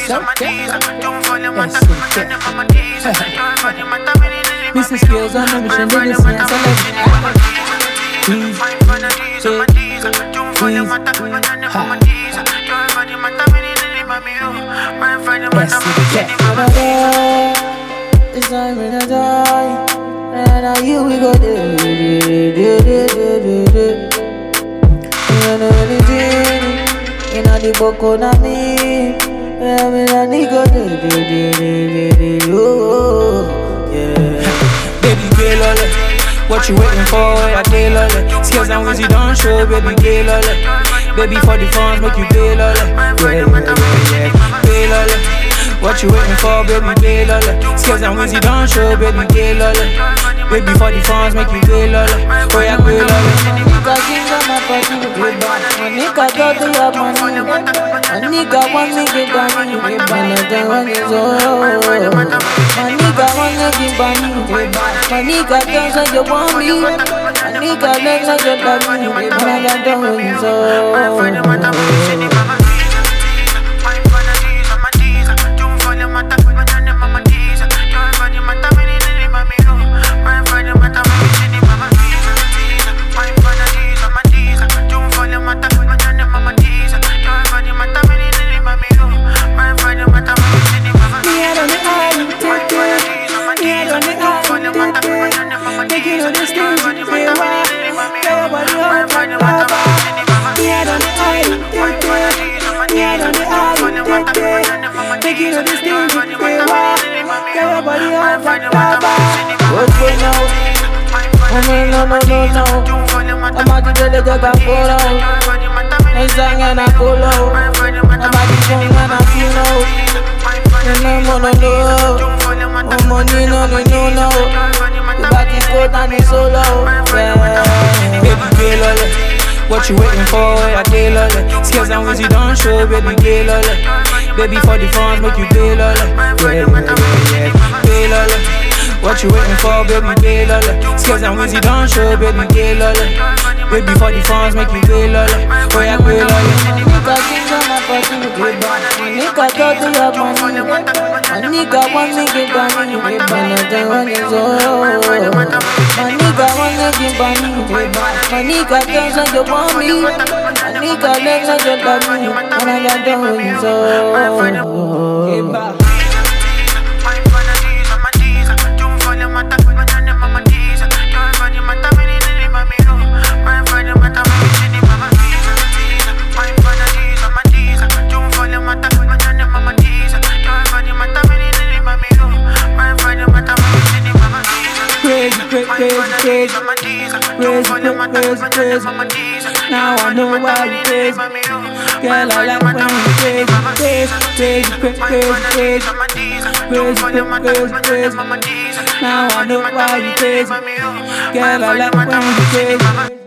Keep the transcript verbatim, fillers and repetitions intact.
Missus Skills on the mission, niggas see and selection. Please, please, please, ha. Yes, it's time when I die, and now you we go do do do do do do. You know anything, you know the book on me. I mean I need go do do do do do. Yeah, baby girl, lole, what you waiting for? I did lole. Skills and Wizzy don't show, baby girl, lole. Baby for the funds, make you pay lole. Yeah, yeah, yeah, yeah. Pay lole. What you waiting for, baby, pay lole. Skills and Wizzy don't show, baby, pay lole. Baby for the funds, make you pay lole. Oh yeah, pay lole. Nigga king on my party, we bad. My nigga got to have money. My nigga want me get money, we bad. Nothing wrong is all. My nigga want me get money, we bad. My nigga tell say you want me. My nigga let say you love me, we bad. Nothing wrong is all. No, no, no, no. I'm out to the dog and pull out. I sang and I pull out. I'm out to sing and I feel out. No, no, no, no. No money, no, no, no, no. The back is cold and it's so low. Baby, pay lole. What you waiting for? I pay lole. Skills and Wizzy don't show, baby, pay lole. Baby for the funds, make you pay lole. Yeah, yeah, yeah, yeah. Pay lole. What you waiting for, baby, pay lole. Skills and Wizzy don't show, baby, pay lole. Baby for the funds, make you pay lole. Oh yeah, pay lole. Nigga king on my party, we bad. Nigga got to have money. My nigga want me get money, we bad. Nothing wrong is all. My nigga want me get money, we bad. My nigga tell say you want me. My nigga let say you love me, and I got the wrong is all. Crazy, crazy, crazy, crazy, crazy, crazy. Now I know why you crazy. Girl, I like when you crazy, crazy, crazy, crazy, crazy, crazy, crazy. Now I know why you crazy. Girl, I like when you crazy.